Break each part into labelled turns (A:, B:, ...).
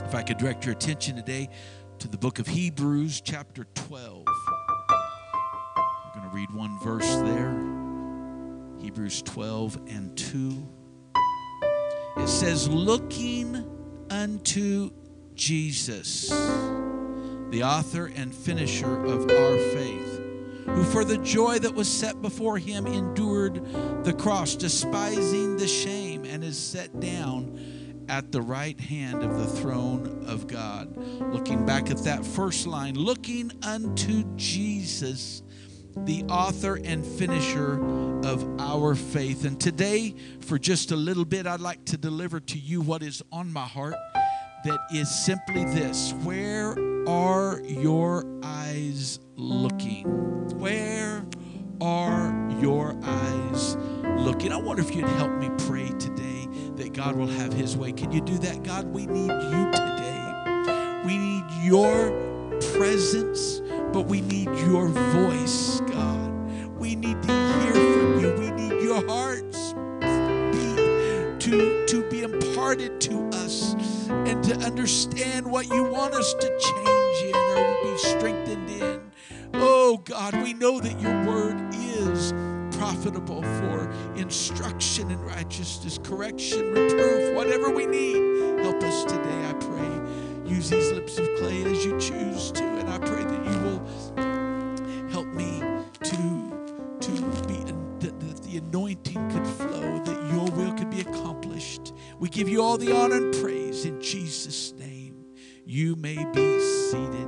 A: If I could direct your attention today to the book of Hebrews, chapter 12. We're going to read one verse there. Hebrews 12 and 2. It says, looking unto Jesus, the author and finisher of our faith, who for the joy that was set before him endured the cross, despising the shame, and is set down at the right hand of the throne of God. Looking back at that first line, looking unto Jesus, the author and finisher of our faith. And today, for just a little bit, I'd like to deliver to you what is on my heart, that is simply this: where are your eyes looking? Where are your eyes looking? I wonder if you'd help me pray today that God will have his way. Can you do that? God, we need you today. We need your presence, but we need your voice, God. We need to hear from you. We need your heart's beat to be imparted to us and to understand what you want us to change in or be strengthened in. Oh, God, we know that your word is profitable for instruction in righteousness, correction, reproof, whatever we need. Help us today, I pray. Use these lips of clay as you choose to, and I pray that you will help me to be, that the anointing could flow, that your will could be accomplished. We give you all the honor and praise in Jesus' name. You may be seated.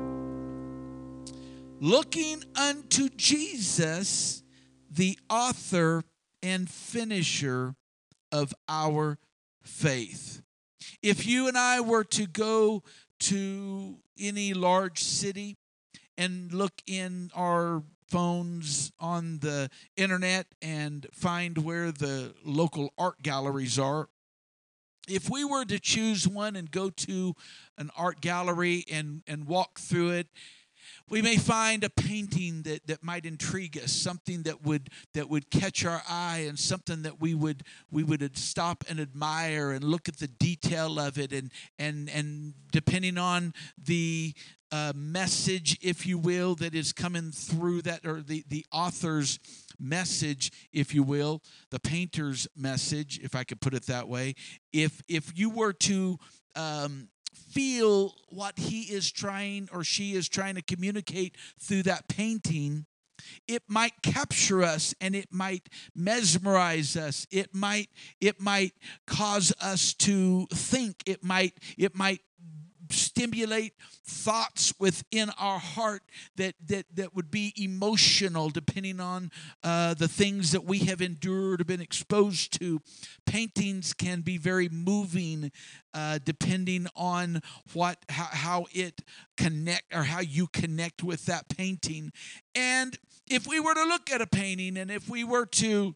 A: Looking unto Jesus, the author and finisher of our faith. If you and I were to go to any large city and look in our phones on the internet and find where the local art galleries are, if we were to choose one and go to an art gallery and walk through it, we may find a painting that might intrigue us, something that would catch our eye, and something that we would stop and admire and look at the detail of it, and depending on the message, if you will, that is coming through that, or the author's message, if you will, the painter's message, if I could put it that way. If you were to feel what he is trying or she is trying to communicate through that painting, it might capture us and it might mesmerize us. It might cause us to think. It might stimulate thoughts within our heart that would be emotional, depending on the things that we have endured or been exposed to. Paintings can be very moving, depending on how it connect, or how you connect with that painting. And if we were to look at a painting, and if we were to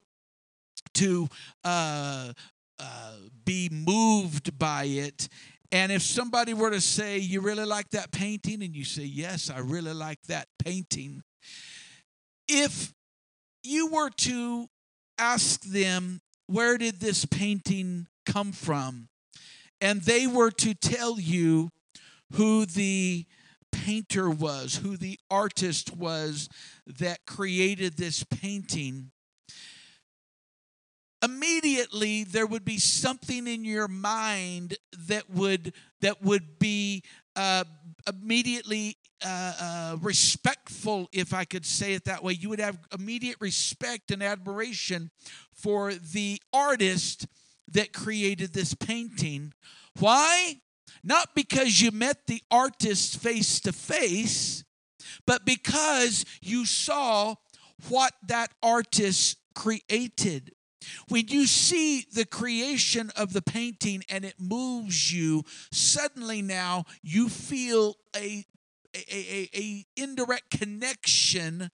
A: be moved by it, and if somebody were to say, you really like that painting? And you say, yes, I really like that painting. If you were to ask them, where did this painting come from? And they were to tell you who the painter was, who the artist was that created this painting, immediately there would be something in your mind that would be immediately respectful, if I could say it that way. You would have immediate respect and admiration for the artist that created this painting. Why? Not because you met the artist face to face, but because you saw what that artist created. When you see the creation of the painting and it moves you, suddenly now you feel a indirect connection,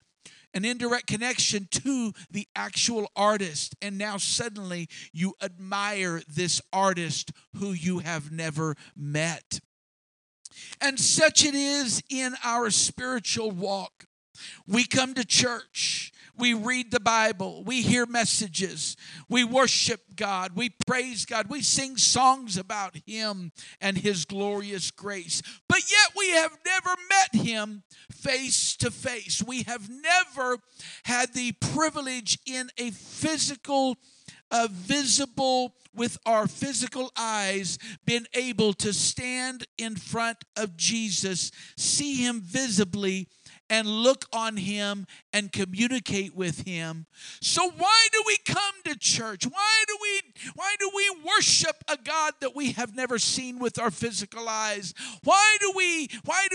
A: to the actual artist. And now suddenly you admire this artist who you have never met. And such it is in our spiritual walk. We come to church. We read the Bible. We hear messages. We worship God. We praise God. We sing songs about Him and His glorious grace. But yet we have never met Him face to face. We have never had the privilege in a physical, visible, with our physical eyes, been able to stand in front of Jesus, see Him visibly, and look on Him and communicate with Him. So why do we come to church? Why do we worship a God that we have never seen with our physical eyes? Why do we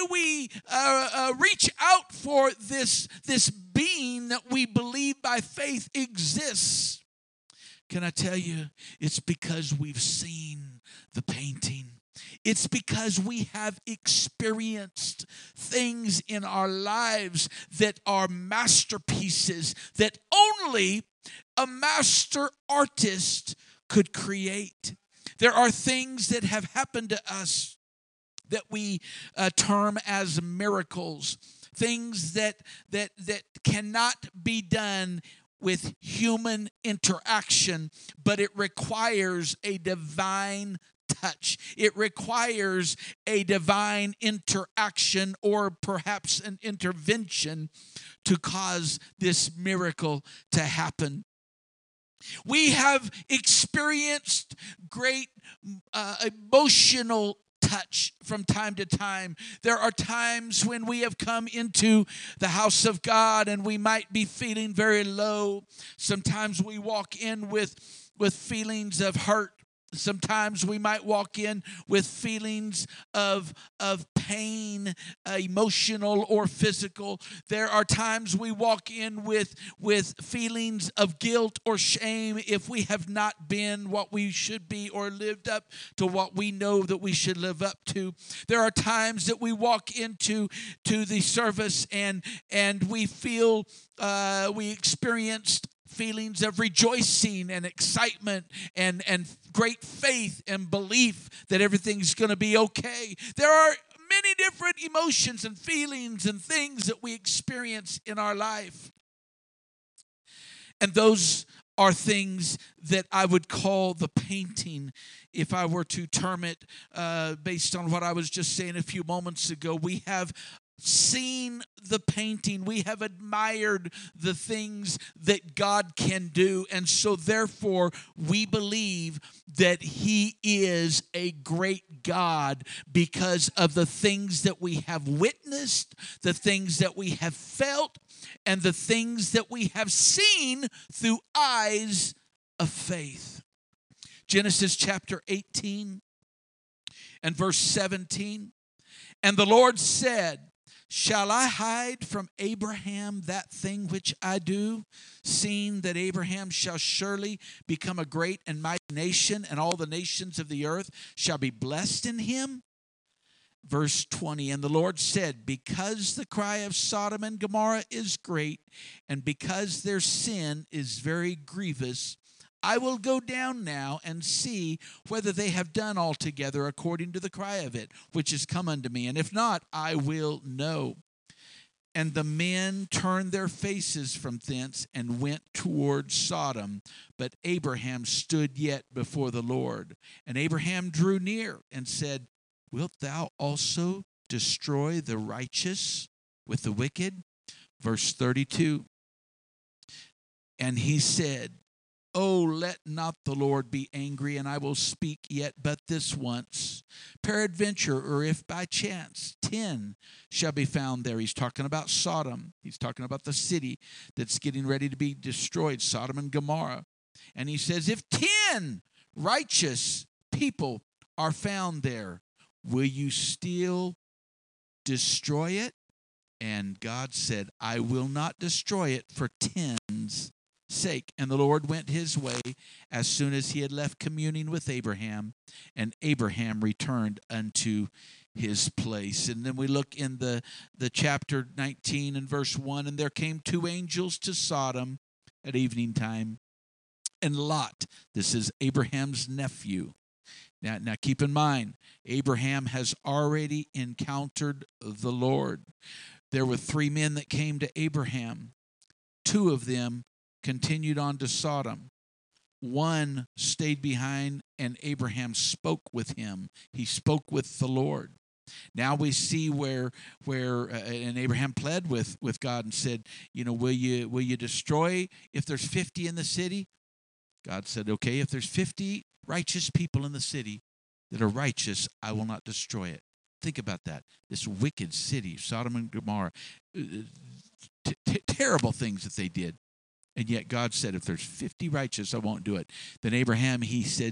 A: reach out for this being that we believe by faith exists? Can I tell you, it's because we've seen the painting. It's because we have experienced things in our lives that are masterpieces that only a master artist could create. There are things that have happened to us that we term as miracles, things that cannot be done with human interaction, but it requires a divine touch. It requires a divine interaction or perhaps an intervention to cause this miracle to happen. We have experienced great emotional touch from time to time. There are times when we have come into the house of God and we might be feeling very low. Sometimes we walk in with feelings of hurt. Sometimes we might walk in with feelings of pain, emotional or physical. There are times we walk in with feelings of guilt or shame if we have not been what we should be or lived up to what we know that we should live up to. There are times that we walk into the service and we feel we experienced feelings of rejoicing and excitement and great faith and belief that everything's going to be okay. There are many different emotions and feelings and things that we experience in our life. And those are things that I would call the painting, if I were to term it based on what I was just saying a few moments ago. We have seen the painting. We have admired the things that God can do. And so therefore, we believe that He is a great God because of the things that we have witnessed, the things that we have felt, and the things that we have seen through eyes of faith. Genesis chapter 18 and verse 17. And the Lord said, shall I hide from Abraham that thing which I do, seeing that Abraham shall surely become a great and mighty nation, and all the nations of the earth shall be blessed in him? Verse 20, and the Lord said, because the cry of Sodom and Gomorrah is great, and because their sin is very grievous, I will go down now and see whether they have done altogether according to the cry of it, which is come unto me. And if not, I will know. And the men turned their faces from thence and went toward Sodom. But Abraham stood yet before the Lord. And Abraham drew near and said, wilt thou also destroy the righteous with the wicked? Verse 32. And he said, oh, let not the Lord be angry, and I will speak yet but this once. Peradventure, or if by chance 10 shall be found there. He's talking about Sodom. He's talking about the city that's getting ready to be destroyed, Sodom and Gomorrah. And he says, if 10 righteous people are found there, will you still destroy it? And God said, I will not destroy it for 10's sake. And the Lord went his way as soon as he had left communing with Abraham, and Abraham returned unto his place. And then we look in the chapter 19 and verse 1, and there came 2 angels to Sodom at evening time, and Lot, this is Abraham's nephew. Now keep in mind, Abraham has already encountered the Lord. There were 3 men that came to Abraham. two of them continued on to Sodom. One stayed behind, and Abraham spoke with him. He spoke with the Lord. Now we see where and Abraham pled with God and said, will you destroy if there's 50 in the city? God said, okay, if there's 50 righteous people in the city that are righteous, I will not destroy it. Think about that. This wicked city, Sodom and Gomorrah, terrible things that they did. And yet God said, if there's 50 righteous, I won't do it. Then Abraham, he said,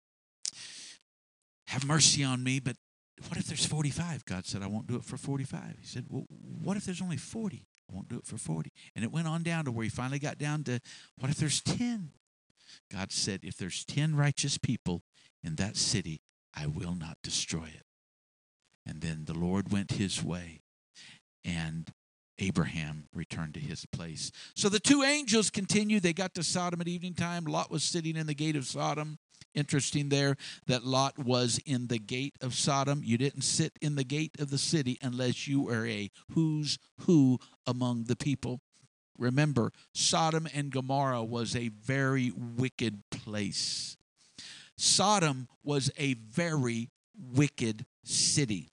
A: have mercy on me, but what if there's 45? God said, I won't do it for 45. He said, well, what if there's only 40? I won't do it for 40. And it went on down to where he finally got down to, what if there's 10? God said, if there's 10 righteous people in that city, I will not destroy it. And then the Lord went his way, and Abraham returned to his place. So the two angels continued. They got to Sodom at evening time. Lot was sitting in the gate of Sodom. Interesting there that Lot was in the gate of Sodom. You didn't sit in the gate of the city unless you were a who's who among the people. Remember, Sodom and Gomorrah was a very wicked place. Sodom was a very wicked city.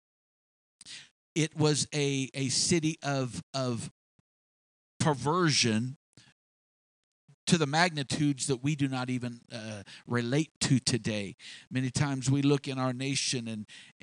A: It was a city of perversion to the magnitudes that we do not even relate to today. Many times we look in our nation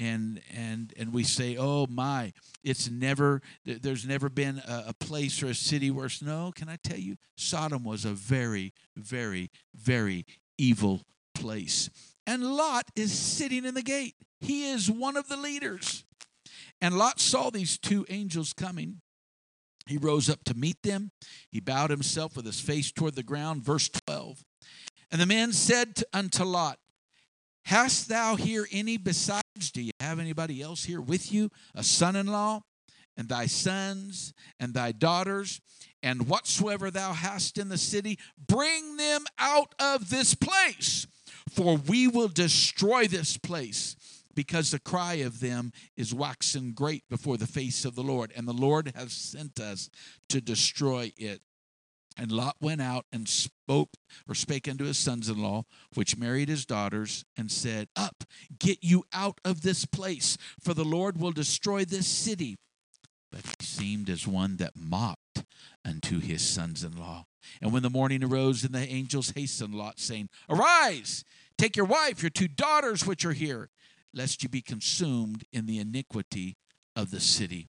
A: and we say, "Oh my, there's never been a place or a city worse." No, can I tell you, Sodom was a very, very, very evil place. And Lot is sitting in the gate. He is one of the leaders. And Lot saw these two angels coming. He rose up to meet them. He bowed himself with his face toward the ground. Verse 12. And the men said unto Lot, hast thou here any besides? Do you have anybody else here with you? A son-in-law, and thy sons, and thy daughters, and whatsoever thou hast in the city, bring them out of this place, for we will destroy this place, because the cry of them is waxen great before the face of the Lord, and the Lord has sent us to destroy it. And Lot went out and spake unto his sons-in-law, which married his daughters, and said, up, get you out of this place, for the Lord will destroy this city. But he seemed as one that mocked unto his sons-in-law. And when the morning arose, and the angels hastened Lot, saying, arise, take your wife, your two daughters which are here, lest you be consumed in the iniquity of the city.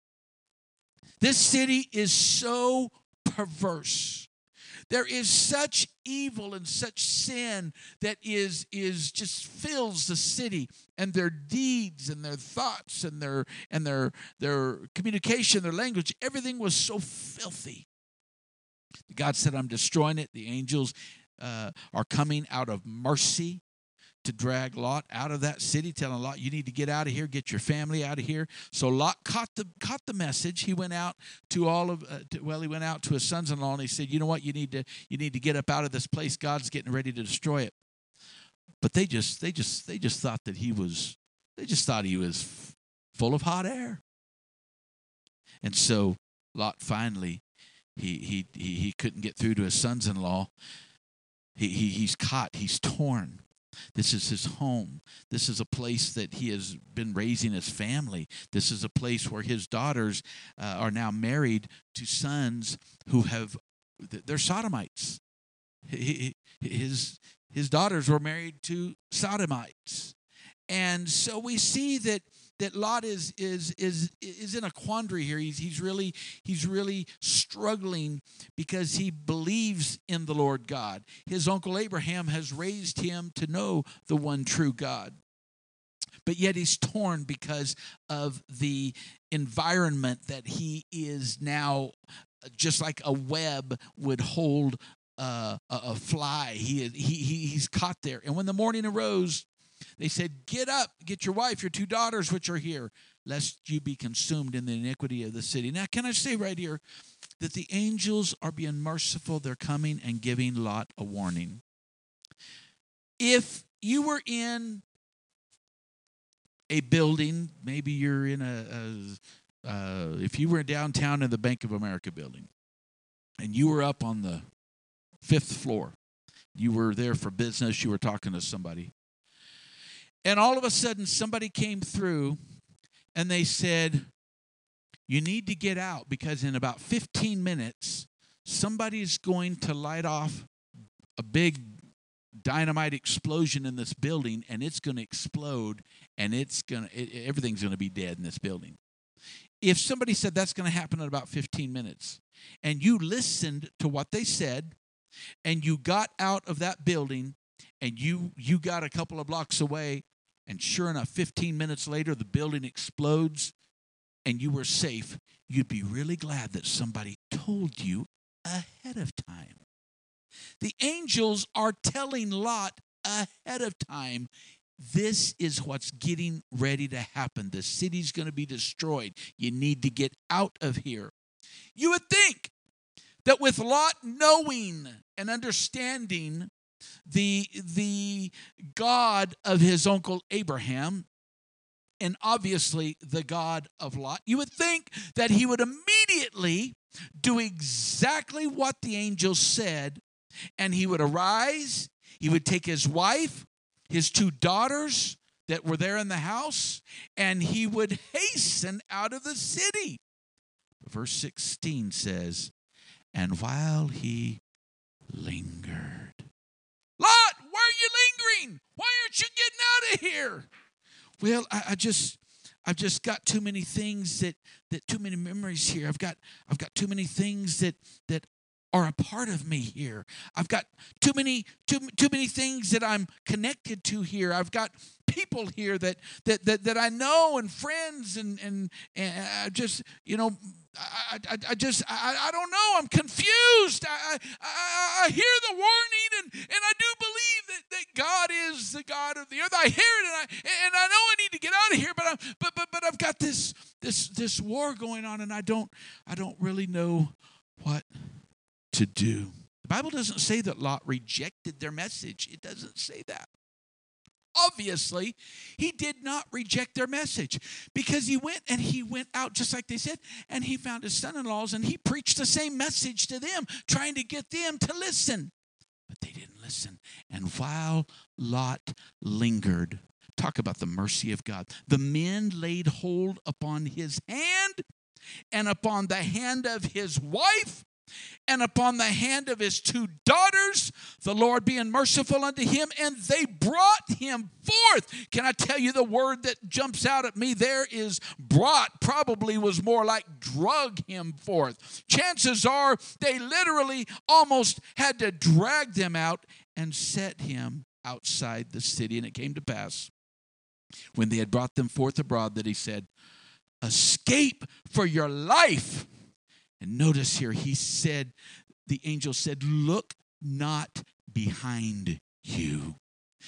A: This city is so perverse. There is such evil and such sin that is just fills the city, and their deeds and their thoughts and their communication, their language, everything was so filthy. God said, I'm destroying it. The angels are coming out of mercy to drag Lot out of that city, telling Lot, you need to get out of here, get your family out of here. So Lot caught the message. He went out to he went out to his sons-in-law, and he said, you know what, you need to get up out of this place. God's getting ready to destroy it. But they just thought that he was full of hot air. And so Lot finally he couldn't get through to his sons-in-law. He's caught, he's torn. This is his home. This is a place that he has been raising his family. This is a place where his daughters are now married to sons who they're sodomites. His daughters were married to sodomites. And so we see that Lot is in a quandary here. He's really struggling because he believes in the Lord God. His uncle Abraham has raised him to know the one true God. But yet he's torn because of the environment that he is now, just like a web would hold a fly. He's caught there. And when the morning arose, they said, get up, get your wife, your two daughters which are here, lest you be consumed in the iniquity of the city. Now, can I say right here that the angels are being merciful? They're coming and giving Lot a warning. If you were in a building, maybe you're in if you were downtown in the Bank of America building, and you were up on the 5th floor. You were there for business. You were talking to somebody. And all of a sudden, somebody came through, and they said, you need to get out because in about 15 minutes, somebody's going to light off a big dynamite explosion in this building, and it's going to explode, and everything's going to be dead in this building. If somebody said that's going to happen in about 15 minutes, and you listened to what they said, and you got out of that building, and you got a couple of blocks away, and sure enough, 15 minutes later, the building explodes, and you were safe, you'd be really glad that somebody told you ahead of time. The angels are telling Lot ahead of time, this is what's getting ready to happen. The city's going to be destroyed. You need to get out of here. You would think that with Lot knowing and understanding the God of his uncle Abraham, and obviously the God of Lot, you would think that he would immediately do exactly what the angels said, and he would arise, he would take his wife, his 2 daughters that were there in the house, and he would hasten out of the city. Verse 16 says, and while he lingered. Lot, why are you lingering? Why aren't you getting out of here? Well, I've just got too many things that too many memories here. I've got too many things that are a part of me here. I've got too many things that I'm connected to here. I've got people here that I know, and friends, and just, you know, I don't know. I'm confused. I hear the warning, and I do believe that God is the God of the earth. I hear it, and I know I need to get out of here, but I've got this war going on, and I don't really know what to do. The Bible doesn't say that Lot rejected their message. It doesn't say that. Obviously, he did not reject their message, because he went out just like they said, and he found his son-in-laws, and he preached the same message to them, trying to get them to listen. But they didn't listen. And while Lot lingered, talk about the mercy of God, the men laid hold upon his hand, and upon the hand of his wife, and upon the hand of his 2 daughters, the Lord being merciful unto him, and they brought him forth. Can I tell you, the word that jumps out at me there is brought. Probably was more like drug him forth. Chances are they literally almost had to drag them out and set him outside the city. And it came to pass, when they had brought them forth abroad, that he said, escape for your life. And notice here, the angel said, look not behind you,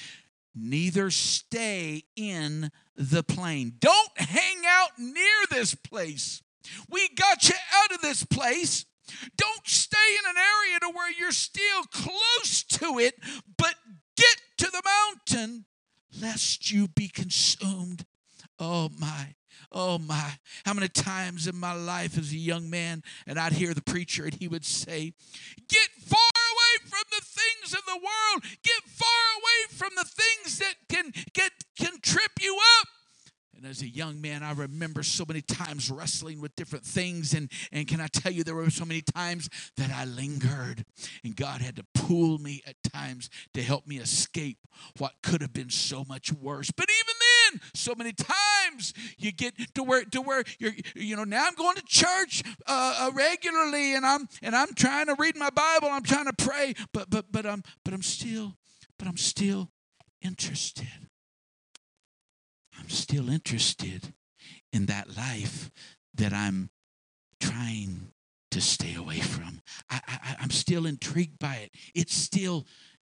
A: neither stay in the plain. Don't hang out near this place. We got you out of this place. Don't stay in an area to where you're still close to it, but get to the mountain, lest you be consumed. Oh my. Oh my, how many times in my life as a young man, and I'd hear the preacher and he would say, get far away from the things of the world. Get far away from the things that can trip you up. And as a young man, I remember so many times wrestling with different things. And can I tell you, there were so many times that I lingered. And God had to pull me at times to help me escape what could have been so much worse. But even then, so many times you get to where you're, now I'm going to church regularly, and I'm trying to read my Bible, I'm trying to pray, but I'm still interested. I'm still interested in that life that I'm trying to stay away from. I'm still intrigued by it. It still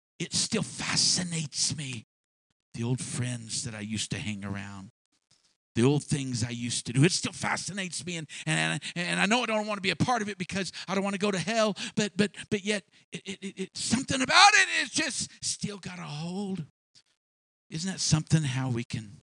A: fascinates me. The old friends that I used to hang around, the old things I used to do, it still fascinates me. And I know I don't want to be a part of it because I don't want to go to hell, but yet it something about it is just still got a hold. Isn't that something, how we can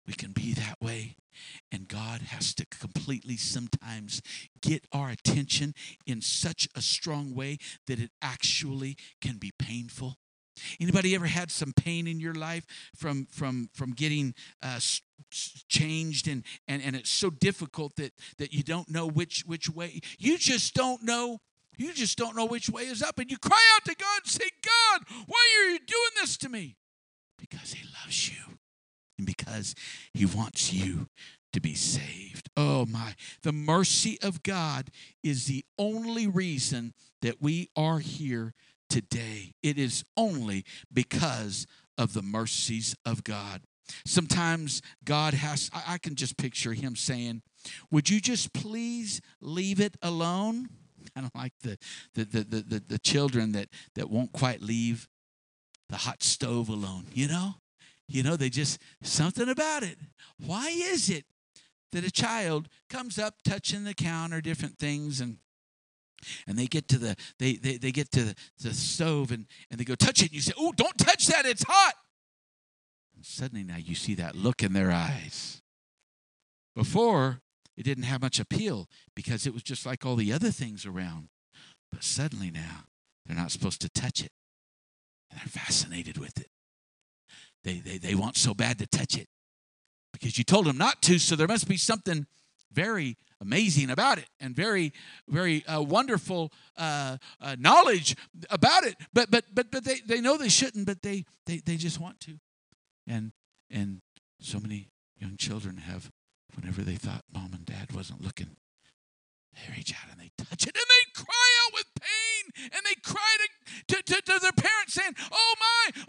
A: We can be that way. And God has to completely sometimes get our attention in such a strong way that it actually can be painful. Anybody ever had some pain in your life from getting changed, and it's so difficult that you don't know which way? You just don't know. You just don't know which way is up, and you cry out to God and say, God, why are you doing this to me? Because he loves you, and because he wants you to be saved. Oh my, the mercy of God is the only reason that we are here today. It is only because of the mercies of God. Sometimes God has, I can just picture him saying, would you just please leave it alone? Kind of like the children that won't quite leave the hot stove alone, you know, they just, something about it. Why is it that a child comes up touching the counter, different things, and they get to they get to the stove, and they go touch it, and you say, oh, don't touch that, it's hot. And suddenly now you see that look in their eyes. Before, it didn't have much appeal because it was just like all the other things around. But suddenly now, they're not supposed to touch it. And they're fascinated with it. They want so bad to touch it because you told them not to, so there must be something very amazing about it and very, very wonderful knowledge about it. But they know they shouldn't, but they just want to. And so many young children have, whenever they thought mom and dad wasn't looking, they reach out and they touch it and they cry out with pain, and they cry to their parents saying, oh my,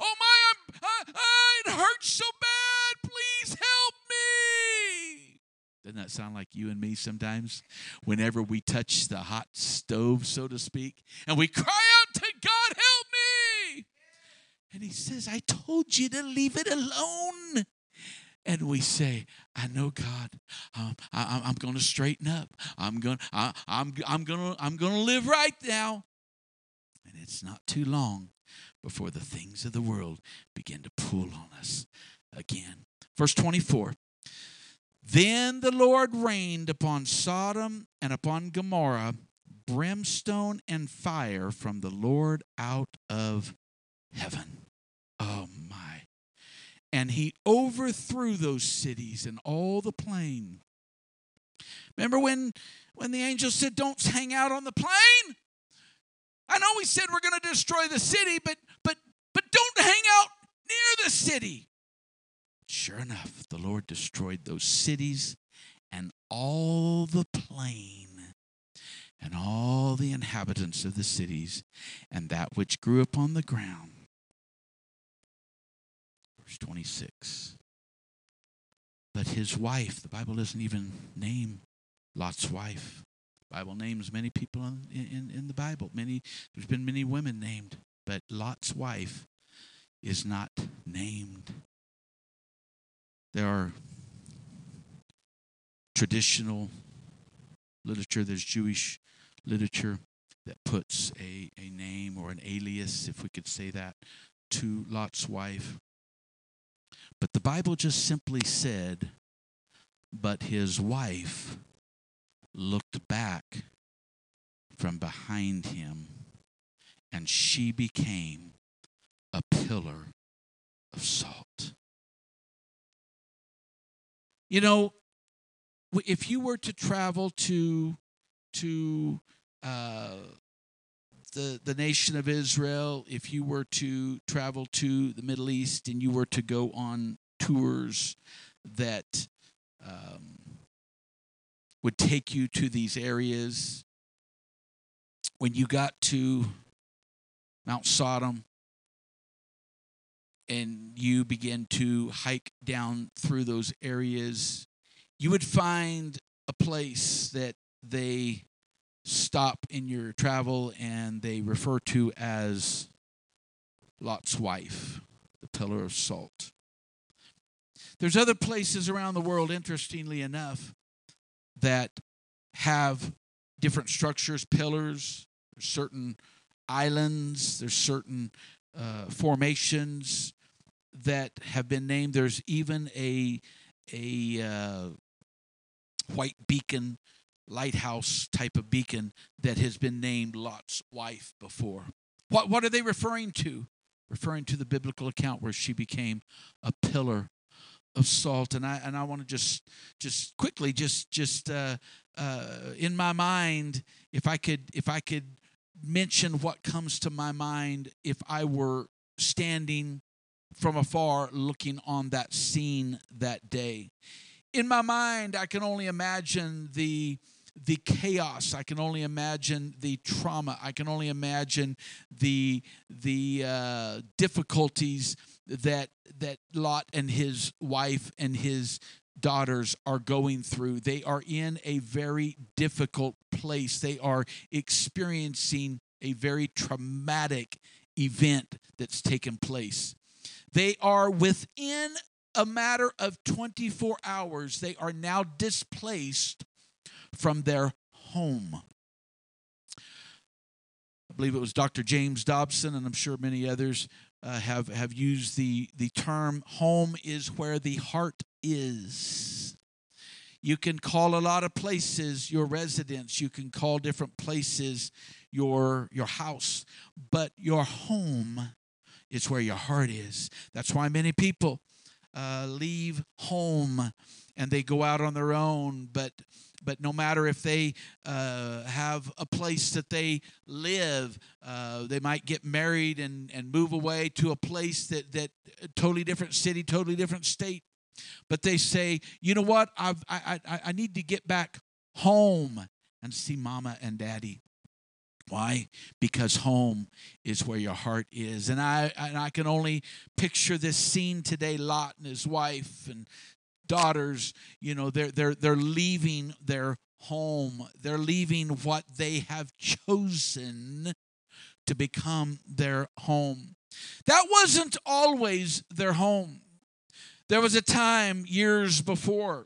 A: it hurts so bad, please help me. Doesn't that sound like you and me sometimes? Whenever we touch the hot stove, so to speak, and we cry out to God, help me. And he says, I told you to leave it alone. And we say, I know, God, I'm going to straighten up. I'm going to live right now. And it's not too long before the things of the world begin to pull on us again. Verse 24. Then the Lord rained upon Sodom and upon Gomorrah brimstone and fire from the Lord out of heaven. Oh my. And he overthrew those cities and all the plain. Remember when the angel said, don't hang out on the plain? I know we said we're going to destroy the city, but don't hang out near the city. Sure enough, the Lord destroyed those cities and all the plain and all the inhabitants of the cities and that which grew upon the ground. Verse 26. But his wife, the Bible doesn't even name Lot's wife. The Bible names many people in the Bible. There's been many women named, but Lot's wife is not named. There are traditional literature, there's Jewish literature that puts a name or an alias, if we could say that, to Lot's wife. But the Bible just simply said, but his wife looked back from behind him, and she became a pillar of salt. You know, if you were to travel to the nation of Israel, if you were to travel to the Middle East and you were to go on tours that would take you to these areas, when you got to Mount Sodom and you begin to hike down through those areas, you would find a place that they stop in your travel and they refer to as Lot's wife, the pillar of salt. There's other places around the world, interestingly enough, that have different structures, pillars. There's certain islands, there's certain formations that have been named. There's even a a white beacon, lighthouse type of beacon that has been named Lot's wife before. What are they referring to? Referring to the biblical account where she became a pillar of salt. And I want to just quickly in my mind, if I could mention what comes to my mind if I were standing from afar looking on that scene that day. In my mind, I can only imagine the chaos. I can only imagine the trauma. I can only imagine the difficulties that Lot and his wife and his daughters are going through. They are in a very difficult place. They are experiencing a very traumatic event that's taken place. They are within a matter of 24 hours, they are now displaced from their home. I believe it was Dr. James Dobson, and I'm sure many others have used the term, home is where the heart is. You can call a lot of places your residence. You can call different places your house. But your home is where your heart is. That's why many people leave home and they go out on their own. But no matter if they have a place that they live, they might get married and move away to a place that totally different city, totally different state. But they say, you know what? I need to get back home and see Mama and Daddy. Why? Because home is where your heart is. And I can only picture this scene today. Lot and his wife and daughters, you know, they're leaving their home. They're leaving what they have chosen to become their home. That wasn't always their home. There was a time years before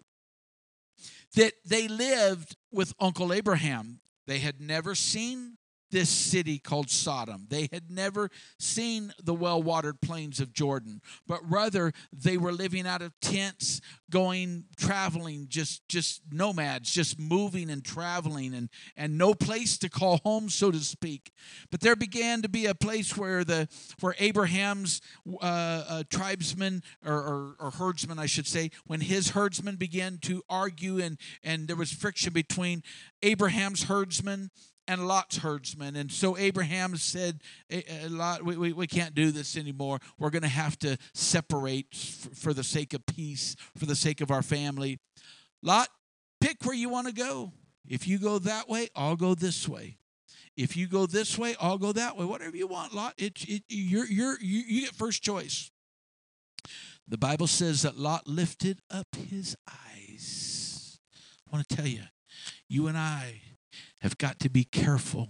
A: that they lived with Uncle Abraham. They had never seen this city called Sodom. They had never seen the well-watered plains of Jordan, but rather they were living out of tents, traveling, just nomads, just moving and traveling, and no place to call home, so to speak. But there began to be a place where Abraham's tribesmen or herdsmen, I should say, when his herdsmen began to argue and there was friction between Abraham's herdsmen and Lot's herdsmen. And so Abraham said, Lot, we can't do this anymore. We're going to have to separate for the sake of peace, for the sake of our family. Lot, pick where you want to go. If you go that way, I'll go this way. If you go this way, I'll go that way. Whatever you want, Lot. You get first choice. The Bible says that Lot lifted up his eyes. I want to tell you, you and I have got to be careful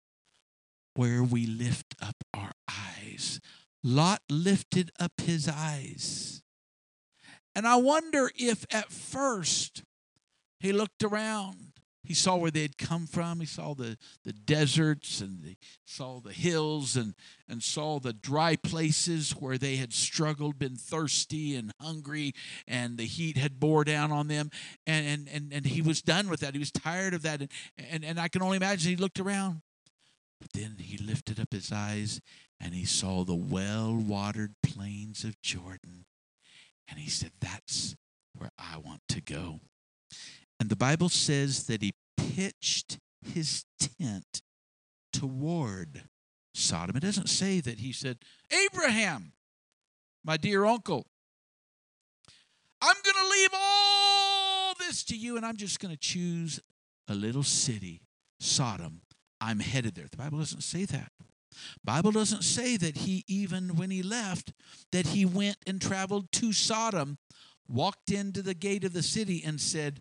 A: where we lift up our eyes. Lot lifted up his eyes. And I wonder if at first he looked around. He saw where they had come from. He saw the deserts, and he saw the hills, and saw the dry places where they had struggled, been thirsty and hungry, and the heat had bore down on them. And he was done with that. He was tired of that. And I can only imagine he looked around. But then he lifted up his eyes, and he saw the well-watered plains of Jordan. And he said, that's where I want to go. And the Bible says that he pitched his tent toward Sodom. It doesn't say that he said, Abraham, my dear uncle, I'm going to leave all this to you, and I'm just going to choose a little city, Sodom. I'm headed there. The Bible doesn't say that. The Bible doesn't say that he, even when he left, that he went and traveled to Sodom, walked into the gate of the city and said,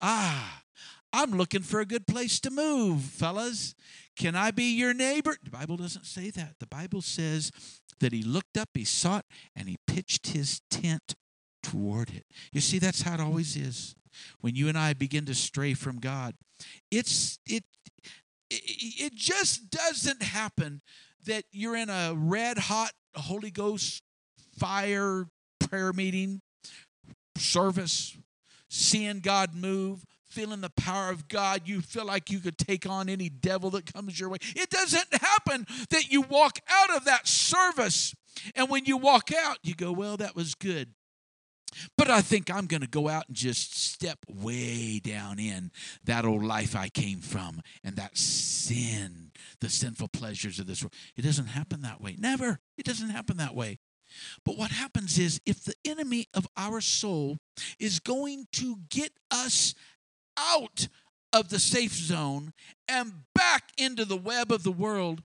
A: I'm looking for a good place to move, fellas. Can I be your neighbor? The Bible doesn't say that. The Bible says that he looked up, he saw it, and he pitched his tent toward it. You see, that's how it always is. When you and I begin to stray from God, it just doesn't happen that you're in a red-hot Holy Ghost fire prayer meeting, service, seeing God move, feeling the power of God. You feel like you could take on any devil that comes your way. It doesn't happen that you walk out of that service, and when you walk out, you go, well, that was good. But I think I'm going to go out and just step way down in that old life I came from and that sin, the sinful pleasures of this world. It doesn't happen that way. Never. It doesn't happen that way. But what happens is, if the enemy of our soul is going to get us out of the safe zone and back into the web of the world,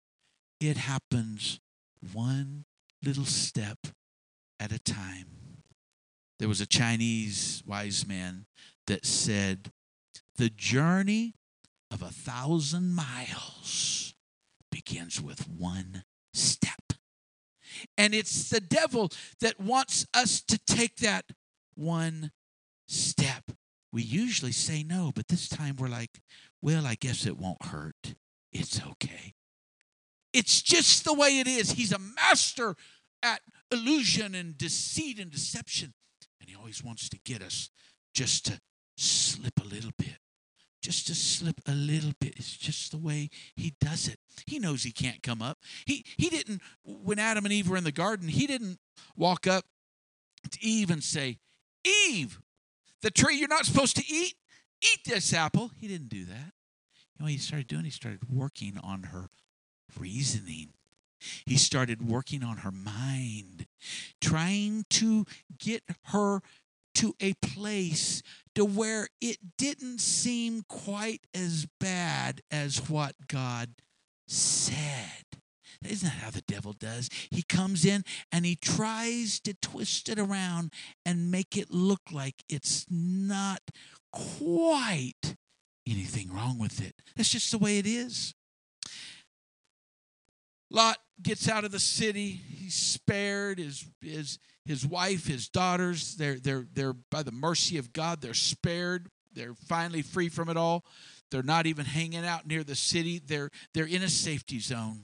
A: it happens one little step at a time. There was a Chinese wise man that said, the journey of 1,000 miles begins with one step. And it's the devil that wants us to take that one step. We usually say no, but this time we're like, well, I guess it won't hurt. It's okay. It's just the way it is. He's a master at illusion and deceit and deception. And he always wants to get us just to slip a little bit. Just to slip a little bit. It's just the way he does it. He knows he can't come up. He didn't, when Adam and Eve were in the garden, he didn't walk up to Eve and say, Eve, the tree you're not supposed to eat this apple. He didn't do that. You know what he started doing? He started working on her reasoning. He started working on her mind, trying to get her to a place to where it didn't seem quite as bad as what God said. Isn't that how the devil does? He comes in and he tries to twist it around and make it look like it's not quite anything wrong with it. That's just the way it is. Lot gets out of the city. He's spared. His wife, his daughters, they're by the mercy of God, they're spared. They're finally free from it all. They're not even hanging out near the city. They're in a safety zone.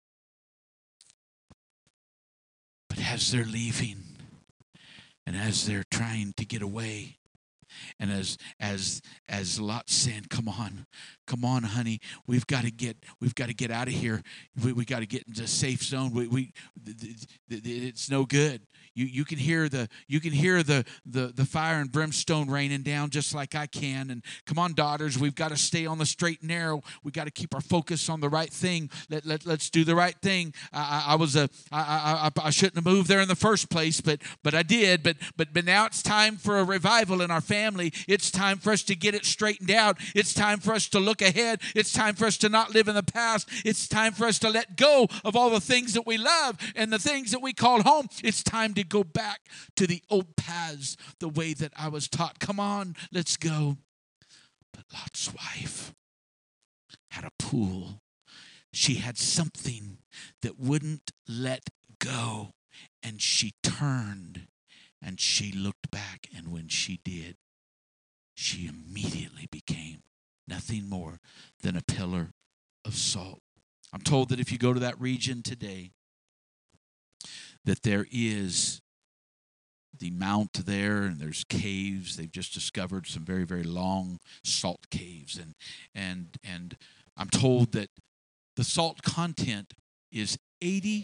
A: But as they're leaving, and as they're trying to get away, and as Lot's saying, come on, honey, we've got to get out of here. We got to get into a safe zone. It's no good. You can hear the fire and brimstone raining down just like I can. And come on, daughters, we've got to stay on the straight and narrow. We got to keep our focus on the right thing. Let's do the right thing. I shouldn't have moved there in the first place, but I did. But now it's time for a revival in our family. It's time for us to get it straightened out. It's time for us to look ahead. It's time for us to not live in the past. It's time for us to let go of all the things that we love and the things that we call home. It's time to go back to the old paths, the way that I was taught. Come on, let's go. But Lot's wife had a pull. She had something that wouldn't let go. And she turned and she looked back. And when she did, she immediately became nothing more than a pillar of salt. I'm told that if you go to that region today, that there is the mount there, and there's caves. They've just discovered some very, very long salt caves. And I'm told that the salt content is 80%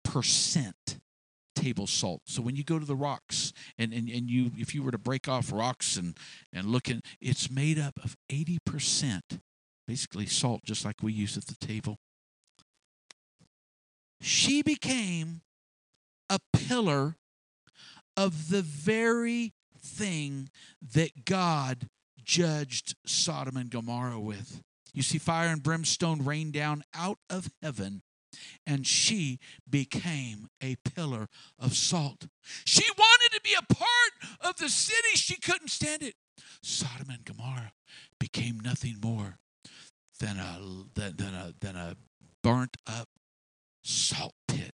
A: table salt. So when you go to the rocks and you, if you were to break off rocks and look in, it's made up of 80% basically salt, just like we use at the table. She became a pillar of the very thing that God judged Sodom and Gomorrah with. You see, fire and brimstone rained down out of heaven, and she became a pillar of salt. She wanted to be a part of the city. She couldn't stand it. Sodom and Gomorrah became nothing more than a burnt up salt pit.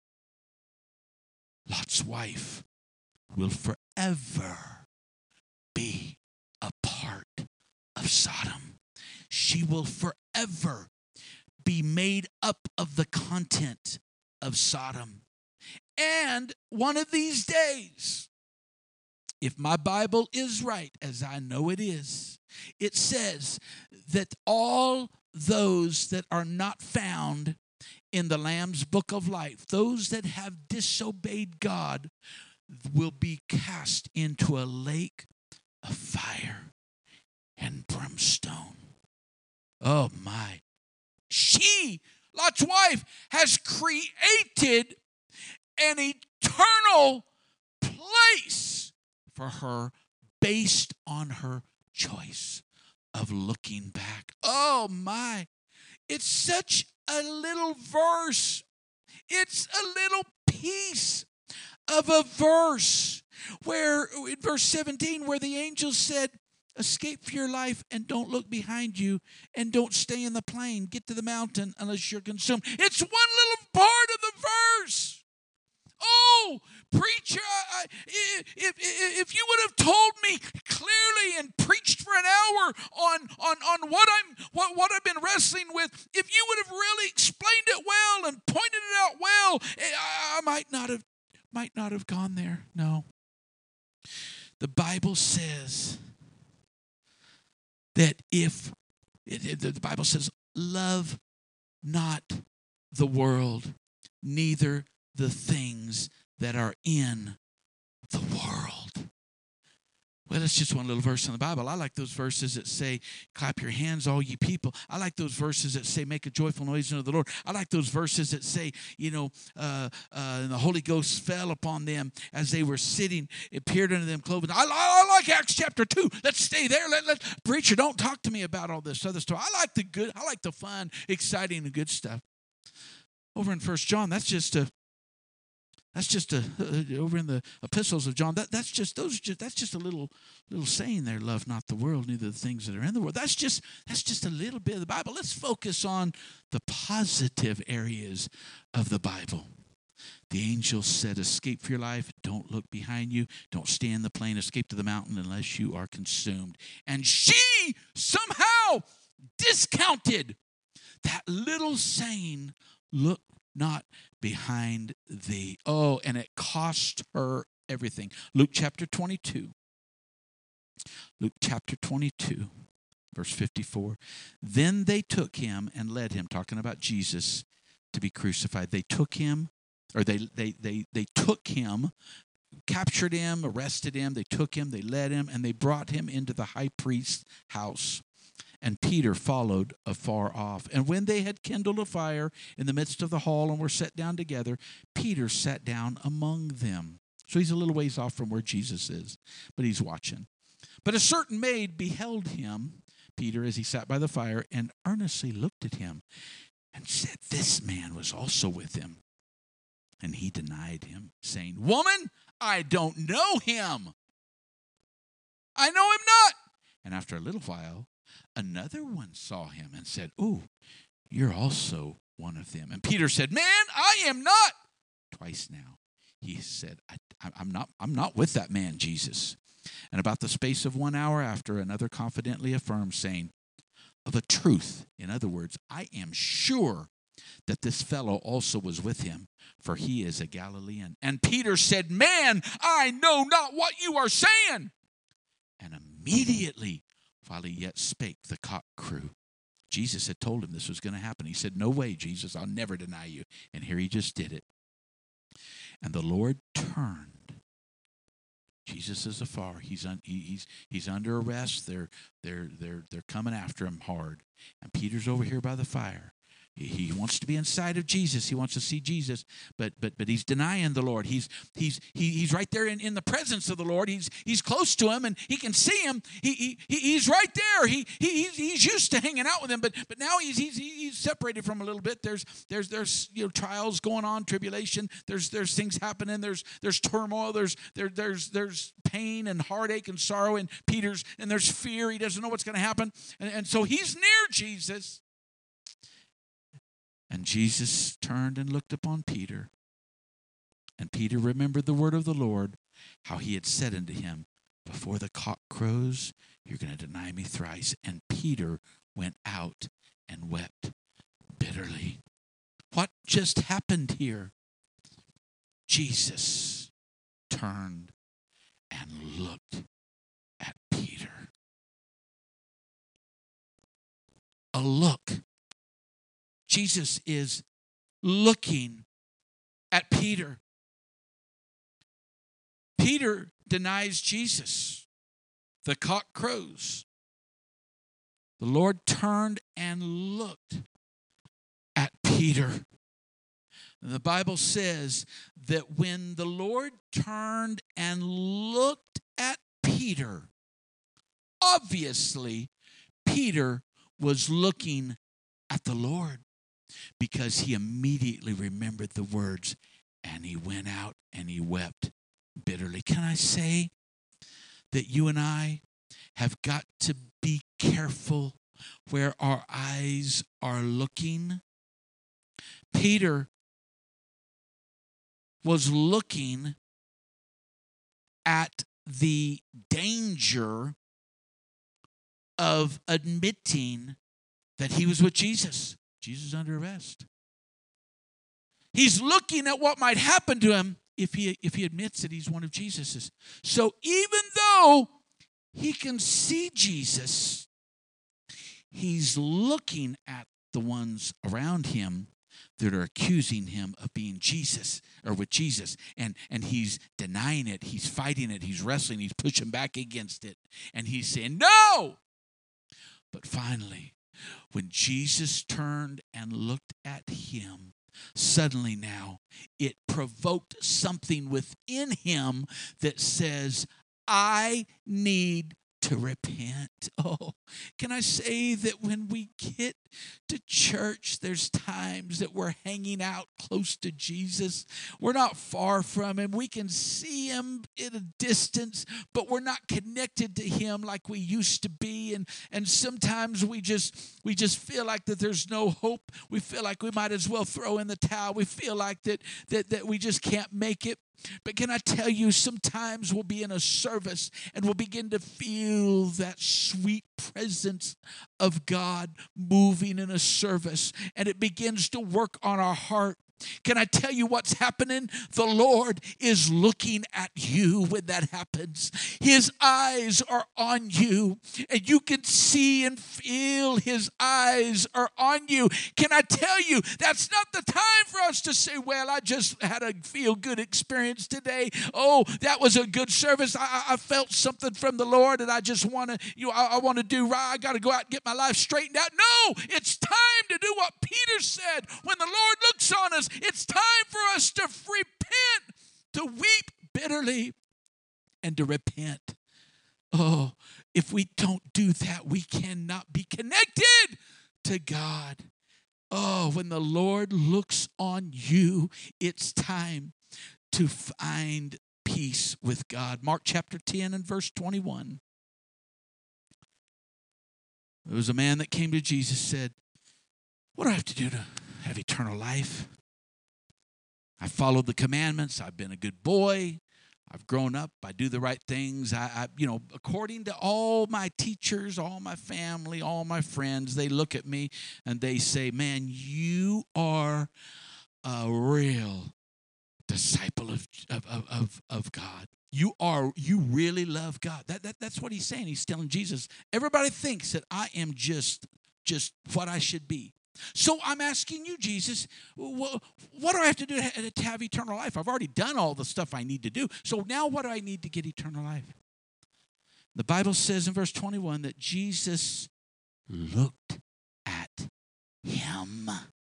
A: Lot's wife will forever be a part of Sodom. She will forever be made up of the content of Sodom. And one of these days, if my Bible is right, as I know it is, it says that all those that are not found in the Lamb's book of life, those that have disobeyed God, will be cast into a lake of fire and brimstone. Oh my. She, Lot's wife, has created an eternal place for her based on her choice of looking back. Oh my. It's such a little verse. It's a little piece of a verse where, in verse 17, where the angel said, escape for your life and don't look behind you and don't stay in the plain. Get to the mountain unless you're consumed. It's one little part of the verse. Oh, preacher, if you would have told me clearly and preached for an hour on what I've been wrestling with, if you would have really explained it well and pointed it out well, I might not have gone there. No. The Bible says that the Bible says, love not the world, neither the things that are in the world. Well, it's just one little verse in the Bible. I like those verses that say, clap your hands, all ye people. I like those verses that say, make a joyful noise unto the Lord. I like those verses that say, the Holy Ghost fell upon them as they were sitting, appeared unto them cloven. I like Acts chapter 2. Let's stay there. Preacher, don't talk to me about all this other stuff. I like the good, I like the fun, exciting, and good stuff. Over in 1 John, that's just over in the epistles of John. That's just a little saying there. Love not the world, neither the things that are in the world. That's just a little bit of the Bible. Let's focus on the positive areas of the Bible. The angel said, escape for your life. Don't look behind you. Don't stay in the plain. Escape to the mountain unless you are consumed. And she somehow discounted that little saying, look not behind thee. Oh, and it cost her everything. Luke chapter 22. Luke chapter 22, verse 54. Then they took him and led him, talking about Jesus, to be crucified. They took him, or they took him, captured him, arrested him. They took him, they led him, and they brought him into the high priest's house. And Peter followed afar off. And when they had kindled a fire in the midst of the hall and were set down together, Peter sat down among them. So he's a little ways off from where Jesus is, but he's watching. But a certain maid beheld him, Peter, as he sat by the fire, and earnestly looked at him and said, this man was also with him. And he denied him, saying, woman, I don't know him. I know him not. And after a little while, another one saw him and said, oh, you're also one of them. And Peter said, man, I am not. Twice now he said, I'm not with that man, Jesus. And about the space of 1 hour after, another confidently affirmed, saying, of a truth, in other words, I am sure that this fellow also was with him, for he is a Galilean. And Peter said, man, I know not what you are saying. And immediately, while he yet spake, the cock crew. Jesus had told him this was going to happen. He said, no way, Jesus, I'll never deny you. And here he just did it. And the Lord turned. Jesus is afar. He's under arrest. They're coming after him hard. And Peter's over here by the fire. He wants to be inside of Jesus. He wants to see Jesus, but he's denying the Lord. He's right there in the presence of the Lord. He's close to him and he can see him. He's right there. He's used to hanging out with him, but now he's separated from him a little bit. There's trials going on, tribulation. There's things happening. There's turmoil. There's pain and heartache and sorrow in Peter's, and there's fear. He doesn't know what's going to happen, and so he's near Jesus. And Jesus turned and looked upon Peter. And Peter remembered the word of the Lord, how he had said unto him, before the cock crows, you're going to deny me thrice. And Peter went out and wept bitterly. What just happened here? Jesus turned and looked a look. Jesus is looking at Peter. Peter denies Jesus. The cock crows. The Lord turned and looked at Peter. The Bible says that when the Lord turned and looked at Peter, obviously Peter was looking at the Lord, because he immediately remembered the words, and he went out and he wept bitterly. Can I say that you and I have got to be careful where our eyes are looking? Peter was looking at the danger of admitting that he was with Jesus. Jesus is under arrest. He's looking at what might happen to him if he admits that he's one of Jesus's. So even though he can see Jesus, he's looking at the ones around him that are accusing him of being Jesus or with Jesus. And he's denying it. He's fighting it. He's wrestling. He's pushing back against it. And he's saying, no! But finally, when Jesus turned and looked at him, suddenly now it provoked something within him that says, I need to repent. Oh, can I say that when we get to church, there's times that we're hanging out close to Jesus. We're not far from him. We can see him at a distance, but we're not connected to him like we used to be. And sometimes we just feel like that there's no hope. We feel like we might as well throw in the towel. We feel like that we just can't make it. But can I tell you, sometimes we'll be in a service and we'll begin to feel that sweet presence of God moving in a service, and it begins to work on our heart. Can I tell you what's happening? The Lord is looking at you when that happens. His eyes are on you, and you can see and feel his eyes are on you. Can I tell you, that's not the time for us to say, well, I just had a feel-good experience today. Oh, that was a good service. I felt something from the Lord, and I just want to, I want to do right. I got to go out and get my life straightened out. No, it's time to do what Peter said. When the Lord looks on us, it's time for us to repent, to weep bitterly, and to repent. Oh, if we don't do that, we cannot be connected to God. Oh, when the Lord looks on you, it's time to find peace with God. Mark chapter 10 and verse 21. There was a man that came to Jesus and said, what do I have to do to have eternal life? I followed the commandments. I've been a good boy. I've grown up. I do the right things. According to all my teachers, all my family, all my friends, they look at me and they say, man, you are a real disciple of God. You really love God. That's what he's saying. He's telling Jesus, everybody thinks that I am just what I should be. So I'm asking you, Jesus, what do I have to do to have eternal life? I've already done all the stuff I need to do. So now what do I need to get eternal life? The Bible says in verse 21 that Jesus looked at him.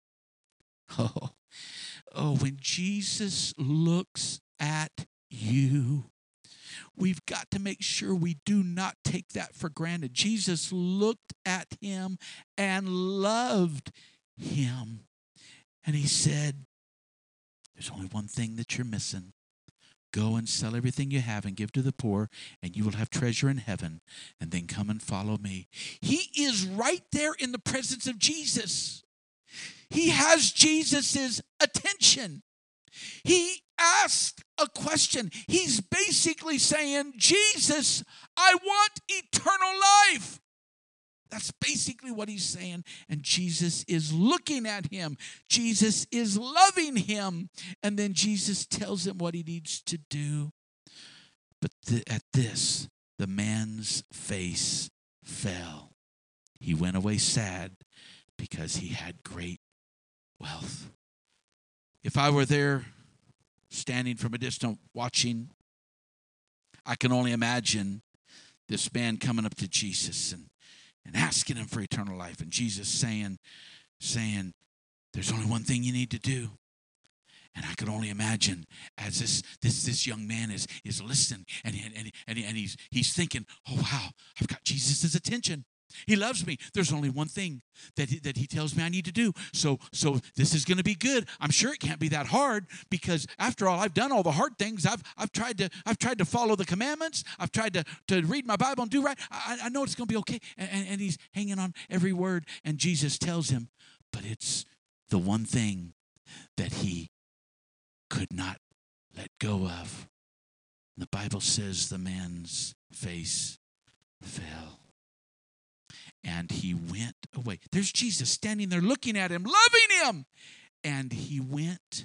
A: Oh, when Jesus looks at you, we've got to make sure we do not take that for granted. Jesus looked at him and loved him. And he said, there's only one thing that you're missing. Go and sell everything you have and give to the poor, and you will have treasure in heaven. And then come and follow me. He is right there in the presence of Jesus. He has Jesus's attention. He asked a question. He's basically saying, Jesus, I want eternal life. That's basically what he's saying. And Jesus is looking at him. Jesus is loving him. And then Jesus tells him what he needs to do. But at this, the man's face fell. he went away sad because he had great wealth. If I were there standing from a distance watching, I can only imagine this man coming up to Jesus and asking him for eternal life. And Jesus saying, there's only one thing you need to do. And I can only imagine as this young man is listening and he's thinking, oh wow, I've got Jesus' attention. He loves me. There's only one thing that he tells me I need to do. So this is going to be good. I'm sure it can't be that hard because after all, I've done all the hard things. I've tried to follow the commandments. I've tried to read my Bible and do right. I know it's going to be okay. And he's hanging on every word. And Jesus tells him, but it's the one thing that he could not let go of. The Bible says the man's face fell. And he went away. There's Jesus standing there looking at him, loving him. And he went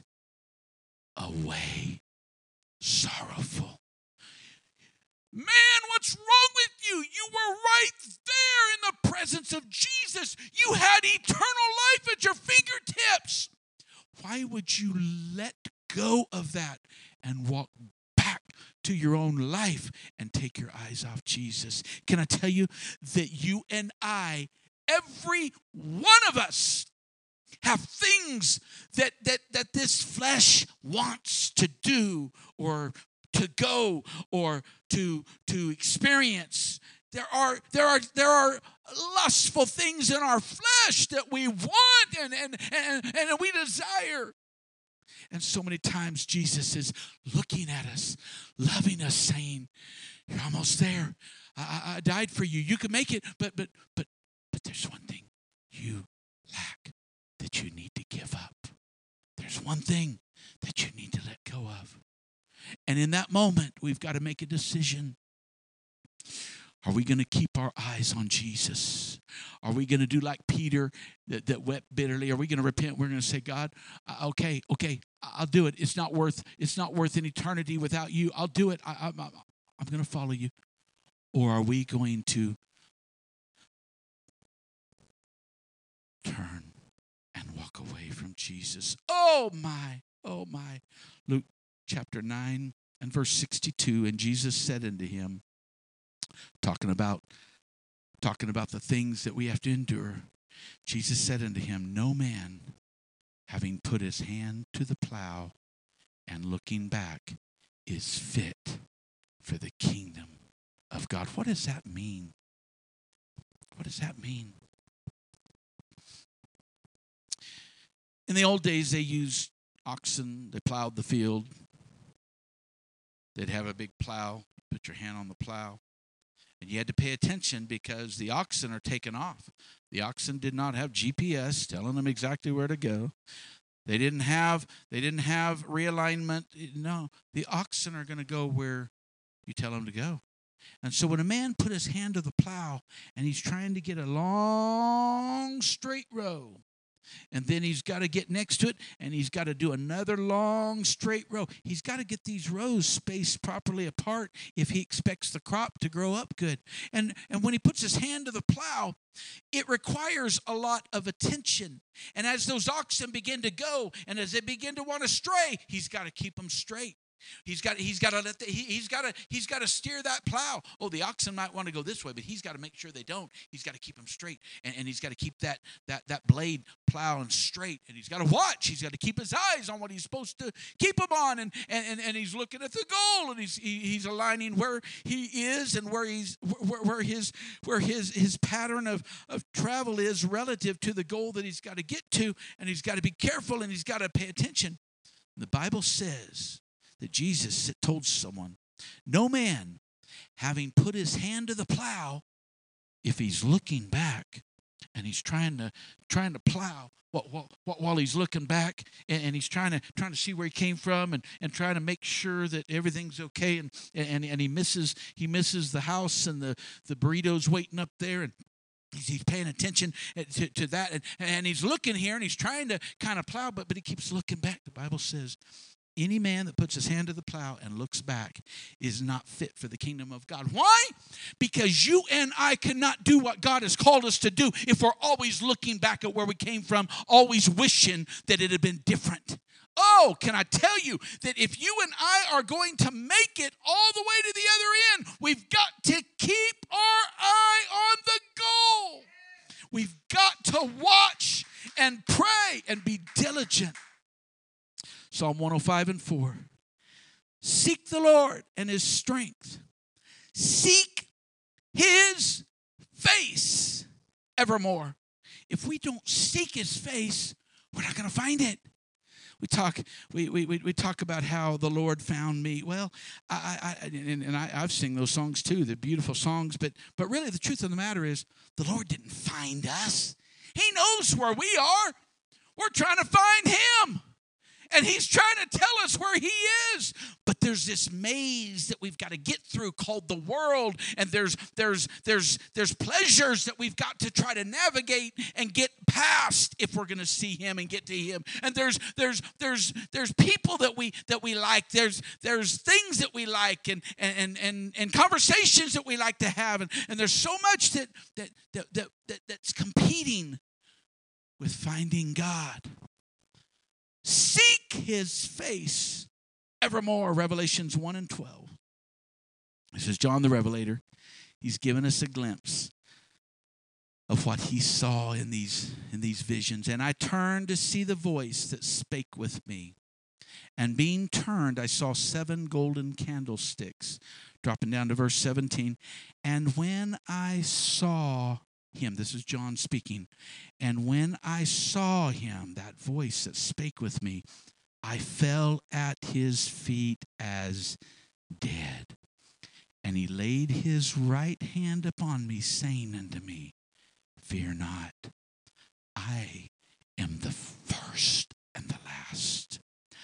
A: away sorrowful. Man, what's wrong with you? You were right there in the presence of Jesus. You had eternal life at your fingertips. Why would you let go of that and walk back to your own life and take your eyes off Jesus? Can I tell you that you and I, every one of us, have things that this flesh wants to do or to go or to experience. There are lustful things in our flesh that we want and we desire. And so many times Jesus is looking at us, loving us, saying, you're almost there. I died for you. You can make it, but there's one thing you lack that you need to give up. There's one thing that you need to let go of. And in that moment, we've got to make a decision. Are we going to keep our eyes on Jesus? Are we going to do like Peter that wept bitterly? Are we going to repent? We're going to say, God, okay, I'll do it. It's not worth an eternity without you. I'll do it. I'm going to follow you. Or are we going to turn and walk away from Jesus? Oh my. Luke chapter 9 and verse 62, and Jesus said unto him, talking about the things that we have to endure. Jesus said unto him, no man, having put his hand to the plow and looking back, is fit for the kingdom of God. What does that mean? What does that mean? In the old days, they used oxen. They plowed the field. They'd have a big plow. Put your hand on the plow. And you had to pay attention because the oxen are taken off. The oxen did not have GPS telling them exactly where to go. They didn't have realignment. No, the oxen are going to go where you tell them to go. And so when a man put his hand to the plow and he's trying to get a long straight row, and then he's got to get next to it, and he's got to do another long straight row. He's got to get these rows spaced properly apart if he expects the crop to grow up good. And when he puts his hand to the plow, it requires a lot of attention. And as those oxen begin to go, and as they begin to want to stray, he's got to keep them straight. He's got to steer that plow. Oh, the oxen might want to go this way, but he's got to make sure they don't. He's got to keep them straight, and he's got to keep that blade plowing straight. And he's got to watch. He's got to keep his eyes on what he's supposed to keep them on, and he's looking at the goal, and he's aligning where he is and where his pattern of travel is relative to the goal that he's got to get to, and he's got to be careful, and he's got to pay attention. The Bible says that Jesus told someone, no man, having put his hand to the plow, if he's looking back and he's trying to plow while he's looking back and he's trying to see where he came from and trying to make sure that everything's okay, and he misses the house and the burritos waiting up there, and he's paying attention to that, and he's looking here and he's trying to kind of plow, but he keeps looking back. The Bible says Any man that puts his hand to the plow and looks back is not fit for the kingdom of God. Why? Because you and I cannot do what God has called us to do if we're always looking back at where we came from, always wishing that it had been different. Oh, can I tell you that if you and I are going to make it all the way to the other end, we've got to keep our eye on the goal. We've got to watch and pray and be diligent. Psalm 105:4. Seek the Lord and his strength. Seek his face evermore. If we don't seek his face, we're not going to find it. We talk about how the Lord found me. Well, I've sing those songs too. They're beautiful songs, but really the truth of the matter is the Lord didn't find us. He knows where we are. We're trying to find him. And he's trying to tell us where he is. But there's this maze that we've got to get through called the world. And there's pleasures that we've got to try to navigate and get past if we're going to see him and get to him. And there's people that we like. There's things that we like and conversations that we like to have. And there's so much that's competing with finding God. Seek his face evermore. Revelations 1:12. This is John the Revelator. He's given us a glimpse of what he saw in these visions. And I turned to see the voice that spake with me. And being turned, I saw 7 golden candlesticks. Dropping down to verse 17. And when I saw him, this is John speaking, and when I saw him, that voice that spake with me, I fell at his feet as dead. And he laid his right hand upon me, saying unto me, Fear not, I am the first and the last.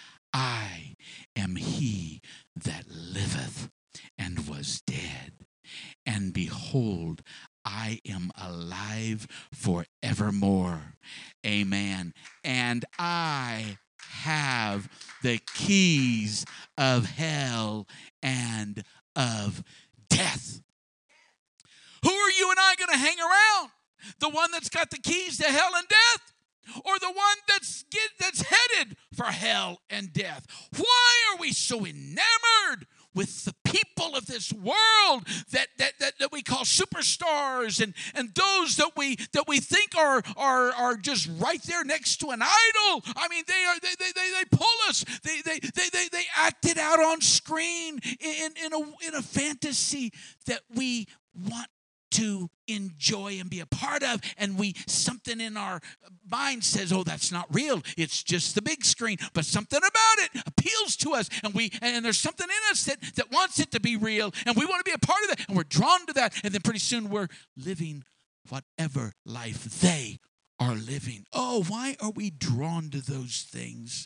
A: I am he that liveth and was dead. And behold, I am alive forevermore. Amen. And I have the keys of hell and of death. Who are you and I going to hang around? The one that's got the keys to hell and death? Or the one that's headed for hell and death? Why are we so enamored with the people of this world that we call superstars and those that we think are just right there next to an idol? I mean, they pull us. They act it out on screen in a fantasy that we want to enjoy and be a part of, and something in our mind says, oh, that's not real, it's just the big screen, but something about it appeals to us, and there's something in us that wants it to be real, and we want to be a part of that, and we're drawn to that, and then pretty soon we're living whatever life they are living. Oh, why are we drawn to those things?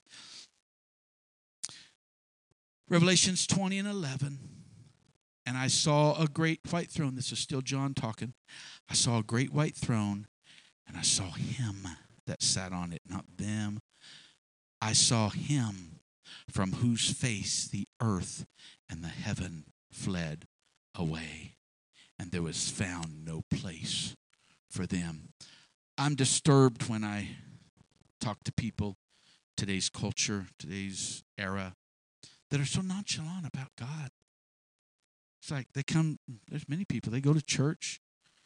A: Revelations 20:11. And I saw a great white throne. This is still John talking. I saw a great white throne, and I saw him that sat on it, not them. I saw him from whose face the earth and the heaven fled away, and there was found no place for them. I'm disturbed when I talk to people, today's culture, today's era, that are so nonchalant about God. It's like there's many people, they go to church.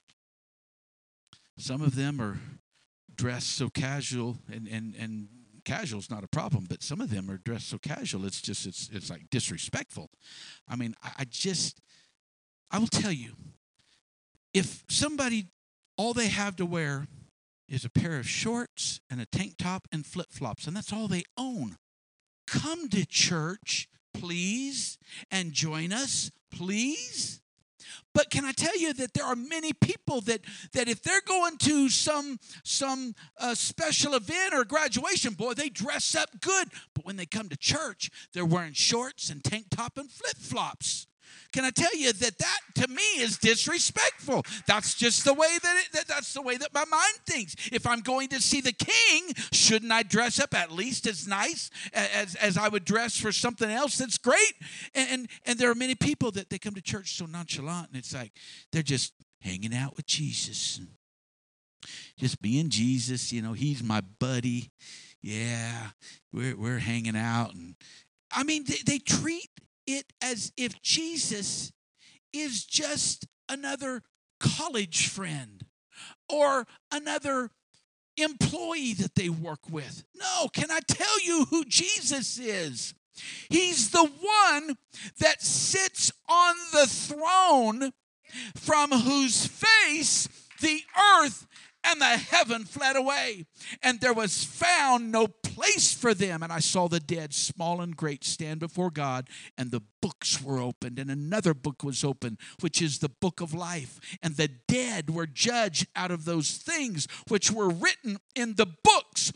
A: Some of them are dressed so casual, and casual's not a problem, but some of them are dressed so casual, it's like disrespectful. I mean, I will tell you, if somebody, all they have to wear is a pair of shorts and a tank top and flip-flops, and that's all they own, come to church, please, and join us, please. But can I tell you that there are many people that if they're going to some special event or graduation, boy, they dress up good. But when they come to church, they're wearing shorts and tank top and flip-flops. Can I tell you that to me is disrespectful. That's just the way that's the way that my mind thinks. If I'm going to see the king, shouldn't I dress up at least as nice as I would dress for something else that's great? And there are many people that they come to church so nonchalant, and it's like they're just hanging out with Jesus, and just being Jesus. He's my buddy. Yeah, we're hanging out, and I mean they treat it as if Jesus is just another college friend or another employee that they work with. No, can I tell you who Jesus is? He's the one that sits on the throne, from whose face the earth and the heaven fled away, and there was found no place for them. And I saw the dead, small and great, stand before God, and the books were opened, and another book was opened, which is the book of life. And the dead were judged out of those things which were written in the books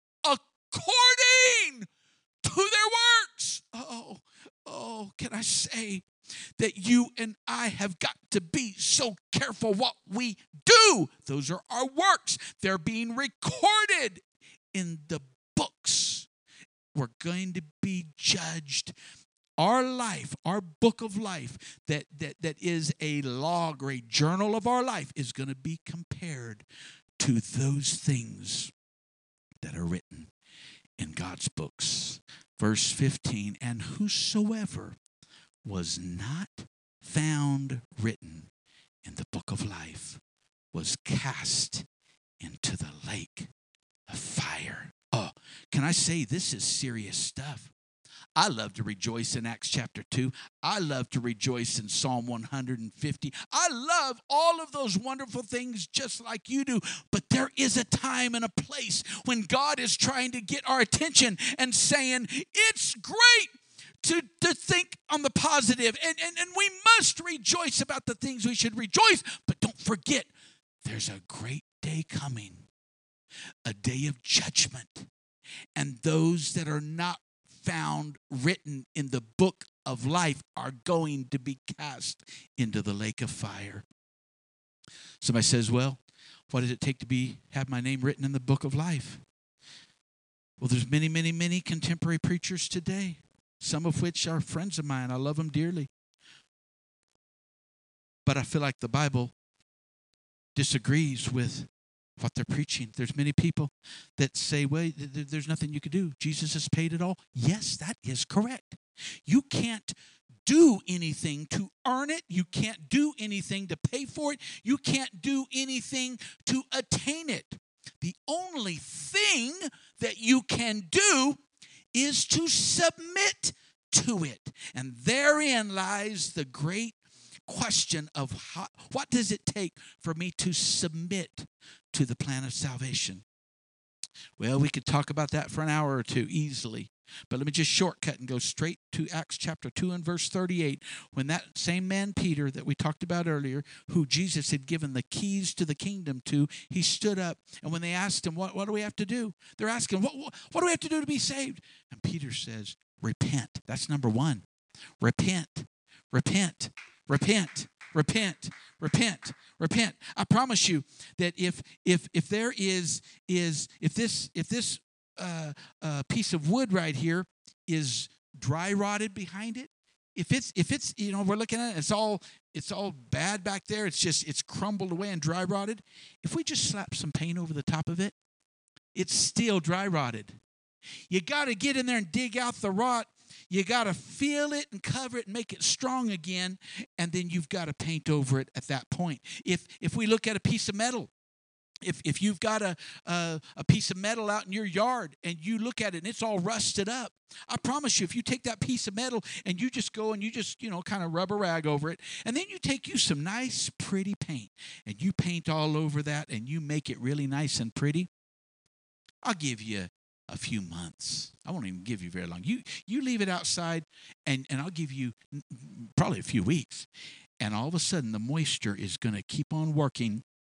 A: according to their works. Oh, can I say that you and I have got to be so careful what we do. Those are our works. They're being recorded in the books. We're going to be judged. Our life, our book of life, that is a log or a journal of our life, is going to be compared to those things that are written in God's books. Verse 15, and whosoever was not found written in the book of life was cast into the lake of fire. Oh, can I say this is serious stuff? I love to rejoice in Acts chapter 2. I love to rejoice in Psalm 150. I love all of those wonderful things just like you do. But there is a time and a place when God is trying to get our attention and saying, it's great to think on the positive, and we must rejoice about the things we should rejoice, but don't forget, there's a great day coming, a day of judgment, and those that are not found written in the book of life are going to be cast into the lake of fire. Somebody says, well, what does it take to have my name written in the book of life? Well, there's many, many, many contemporary preachers today, some of which are friends of mine. I love them dearly. But I feel like the Bible disagrees with what they're preaching. There's many people that say, well, there's nothing you could do. Jesus has paid it all. Yes, that is correct. You can't do anything to earn it. You can't do anything to pay for it. You can't do anything to attain it. The only thing that you can do is to submit to it. And therein lies the great question of what does it take for me to submit to the plan of salvation? Well, we could talk about that for an hour or two easily. But let me just shortcut and go straight to Acts chapter 2 and verse 38, when that same man, Peter, that we talked about earlier, who Jesus had given the keys to the kingdom to, he stood up. And when they asked him, what do we have to do? They're asking, what do we have to do to be saved? And Peter says, repent. That's number one. Repent, repent, repent, repent, repent, repent. I promise you that if this piece of wood right here is dry rotted behind it, if it's we're looking at it, it's all bad back there, it's crumbled away and dry rotted, if we just slap some paint over the top of it, it's still dry rotted. You got to get in there and dig out the rot. You got to feel it and cover it and make it strong again, and then you've got to paint over it at that point. If we look at a piece of metal, if you've got a piece of metal out in your yard and you look at it and it's all rusted up, I promise you, if you take that piece of metal and you just go and you just, kind of rub a rag over it, and then you take some nice, pretty paint and you paint all over that and you make it really nice and pretty, I'll give you a few months. I won't even give you very long. You leave it outside and I'll give you probably a few weeks. And all of a sudden the moisture is going to keep on working,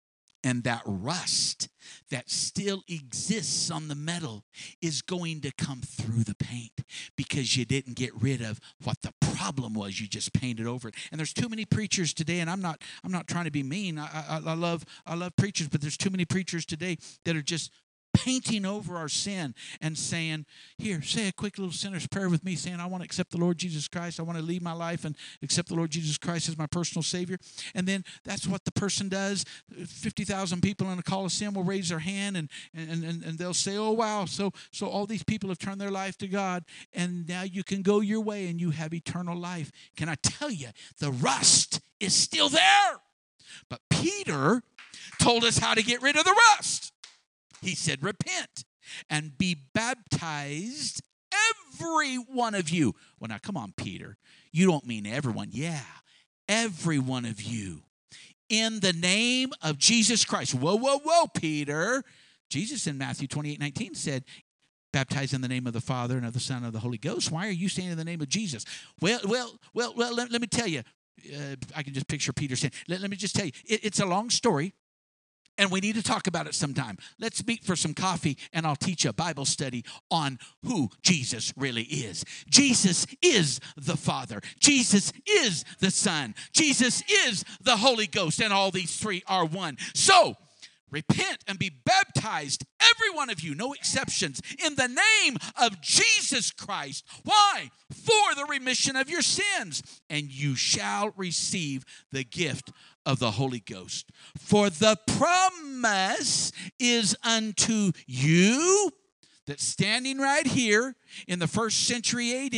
A: And that rust that still exists on the metal is going to come through the paint because you didn't get rid of what the problem was. You just painted over it. And there's too many preachers today, and I'm not trying to be mean. I love preachers, but there's too many preachers today that are just painting over our sin and saying, here, say a quick little sinner's prayer with me, saying, I want to accept the Lord Jesus Christ. I want to leave my life and accept the Lord Jesus Christ as my personal Savior. And then that's what the person does. 50,000 people in a Coliseum will raise their hand and they'll say, oh, wow, so all these people have turned their life to God, and now you can go your way and you have eternal life. Can I tell you, the rust is still there. But Peter told us how to get rid of the rust. He said, repent and be baptized, every one of you. Well, now, come on, Peter. You don't mean everyone. Yeah, every one of you. In the name of Jesus Christ. Whoa, Peter. Jesus in Matthew 28:19 said, baptize in the name of the Father and of the Son and of the Holy Ghost. Why are you saying in the name of Jesus? Well, let me tell you. I can just picture Peter saying, let me just tell you. It's a long story. And we need to talk about it sometime. Let's meet for some coffee, and I'll teach a Bible study on who Jesus really is. Jesus is the Father. Jesus is the Son. Jesus is the Holy Ghost, and all these three are one. So, repent and be baptized, every one of you, no exceptions, in the name of Jesus Christ. Why? For the remission of your sins, and you shall receive the gift of the Holy Ghost. For the promise is unto you, that's standing right here in the 1st century AD,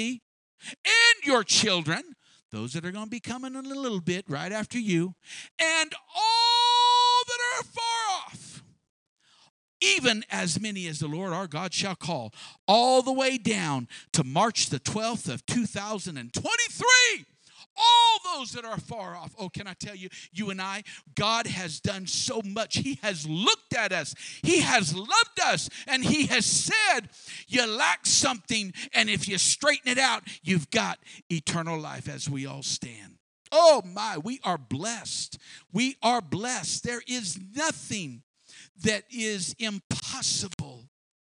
A: and your children, those that are going to be coming in a little bit right after you, and all that are far off, even as many as the Lord our God shall call, all the way down to March the 12th of 2023. All those that are far off. Oh, can I tell you, you and I, God has done so much. He has looked at us. He has loved us. And He has said, you lack something, and if you straighten it out, you've got eternal life as we all stand. Oh, my, we are blessed. We are blessed. There is nothing that is impossible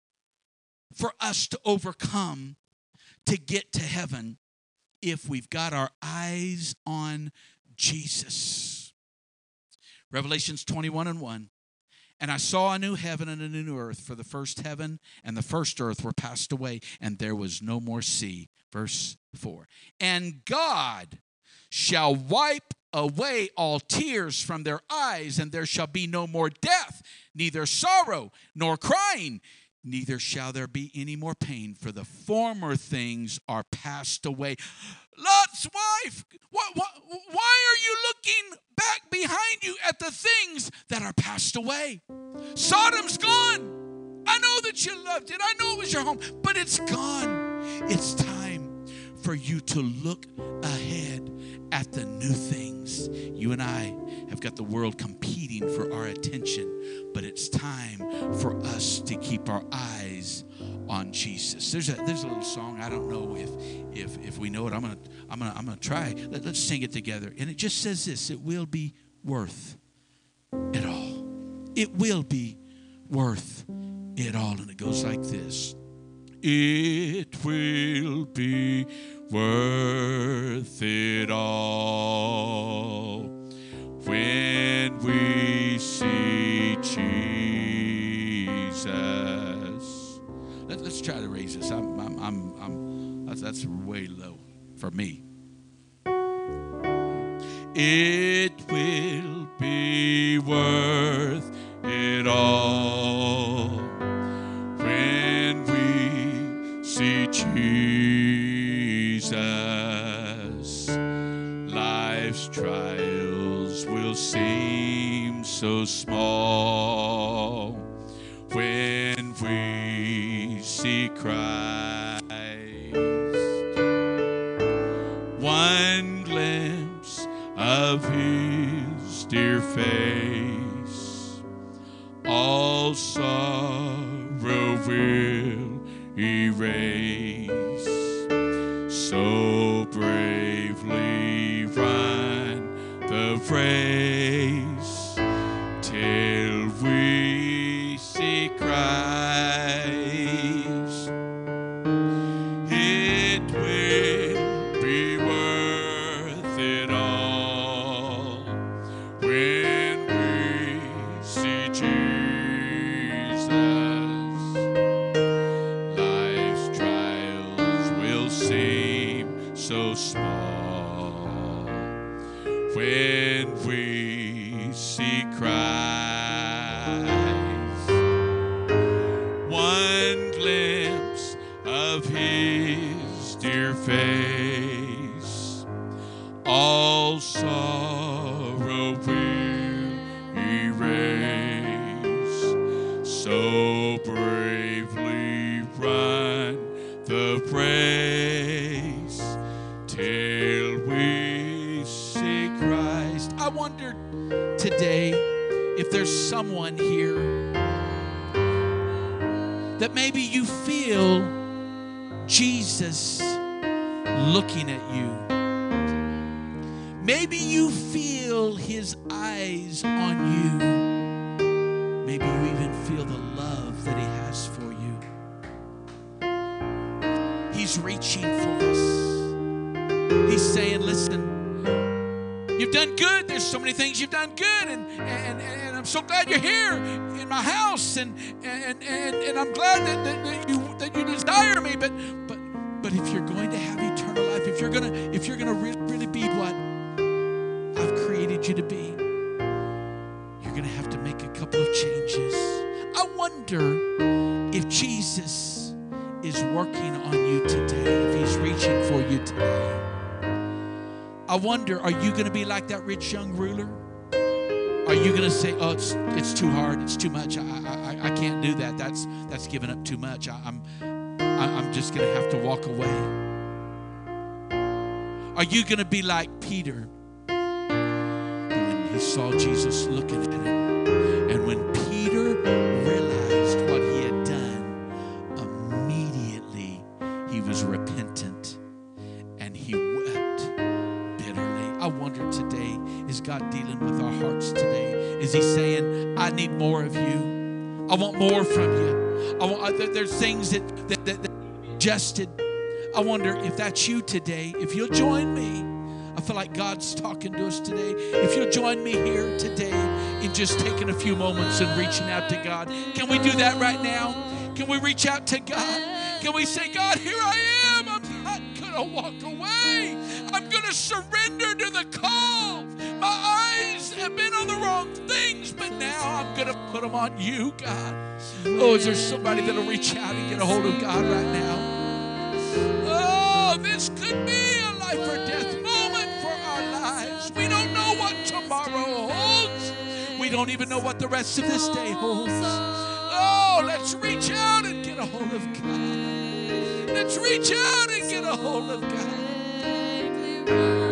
A: for us to overcome to get to heaven if we've got our eyes on Jesus. Revelations 21:1. And I saw a new heaven and a new earth, for the first heaven and the first earth were passed away, and there was no more sea. Verse 4. And God shall wipe away all tears from their eyes, and there shall be no more death, neither sorrow nor crying, neither shall there be any more pain, for the former things are passed away. Lot's wife, why are you looking back behind you at the things that are passed away? Sodom's gone. I know that you loved it. I know it was your home, but it's gone. It's time for you to look ahead at the new things. You and I have got the world competing for our attention, but it's time for us to keep our eyes on Jesus. There's a little song. I don't know if we know it. I'm gonna try. Let's sing it together. And it just says this: it will be worth it all. It will be worth it all. And it goes like this: it will be worth it all when we see Jesus. Let's try to raise this. That's way low for me. It will be worth it all when we see Jesus. Life's trials will seem so small when we see Christ. One glimpse of His dear face, all sorrow will erase. So bravely run the race till I wonder today if there's someone here that maybe you feel Jesus looking at you. Maybe you feel his eyes on you. Maybe you even feel the love that he has for you. He's reaching for us. He's saying, listen, you've done good. There's so many things you've done good, and I'm so glad you're here in my house, and I'm glad that you desire me. But if you're going to have eternal life, if you're gonna really be what I've created you to be, you're gonna have to make a couple of changes. I wonder if Jesus is working on you today, if he's reaching for you today. I wonder, are you going to be like that rich young ruler? Are you going to say, oh, it's too hard, it's too much, I can't do that, that's giving up too much, I'm just going to have to walk away? Are you going to be like Peter, when he saw Jesus looking at him, and when Peter realized what he had done, immediately he was repentant and he wept bitterly? I wonder today, is God dealing with our hearts today? Is he saying, I need more of you, I want more from you, there's things that adjusted? I wonder if that's you today. If you'll join me, I feel like God's talking to us today. If you'll join me here today in just taking a few moments and reaching out to God. Can we do that right now? Can we reach out to God? Can we say, God, here I am. I'm not going to walk away. I'm going to surrender to the call. My eyes have been on the wrong things, but now I'm going to put them on you, God. Oh, is there somebody that'll reach out and get a hold of God right now? Oh, this could be a life or death moment for our lives. We don't know what tomorrow holds. We don't even know what the rest of this day holds. Oh, let's reach out and get a hold of God. Let's reach out and get a hold of God.